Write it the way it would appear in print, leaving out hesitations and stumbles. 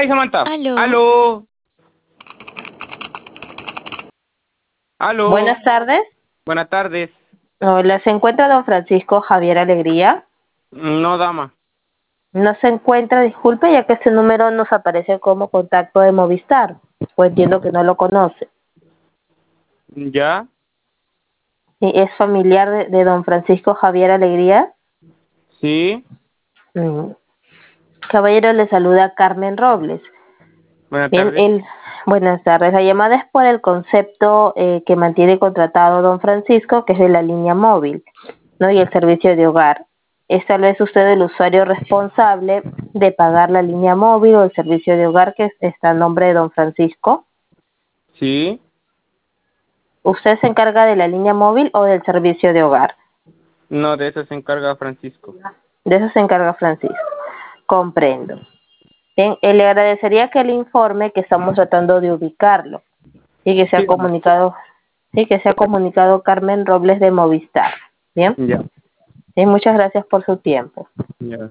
ahí, Samantha. Aló. Aló. Aló. Buenas tardes. Buenas tardes. Hola, ¿se encuentra don Francisco Javier Alegría? No, dama. No se encuentra, disculpe, ya que este número nos aparece como contacto de Movistar. Pues entiendo que no lo conoce. ¿Ya? ¿Y es familiar de don Francisco Javier Alegría? Sí. Mm. Caballero, le saluda Carmen Robles. Buenas Bien, tardes. buenas tardes. La llamada es por el concepto que mantiene contratado don Francisco, que es de la línea móvil, ¿no? Y el servicio de hogar. ¿Es tal vez usted el usuario responsable de pagar la línea móvil o el servicio de hogar que está a nombre de don Francisco? Sí. ¿Usted se encarga de la línea móvil o del servicio de hogar? No, de eso se encarga Francisco. De eso se encarga Francisco. Comprendo. Bien, le agradecería que le informe que estamos tratando de ubicarlo y que se ha Sí, dama. comunicado, sí, que se ha comunicado Carmen Robles de Movistar. Bien, Ya. sí, muchas gracias por su tiempo. Ya.